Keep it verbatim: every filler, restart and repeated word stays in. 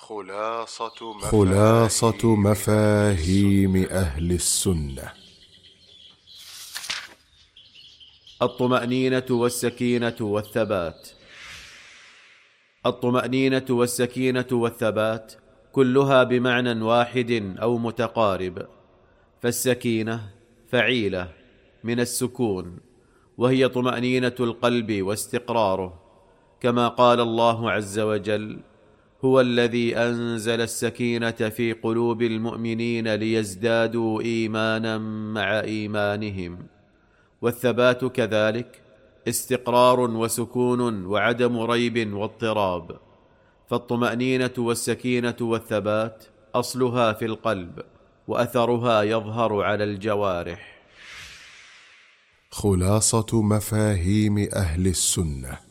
خلاصة خلاصة مفاهيم أهل السنة. الطمأنينة والسكينة والثبات. الطمأنينة والسكينة والثبات كلها بمعنى واحد أو متقارب، فالسكينة فعيلة من السكون، وهي طمأنينة القلب واستقراره، كما قال الله عز وجل: هو الذي أنزل السكينة في قلوب المؤمنين ليزدادوا إيمانا مع إيمانهم. والثبات كذلك استقرار وسكون وعدم ريب واضطراب، فالطمأنينة والسكينة والثبات أصلها في القلب، وأثرها يظهر على الجوارح. خلاصة مفاهيم أهل السنة.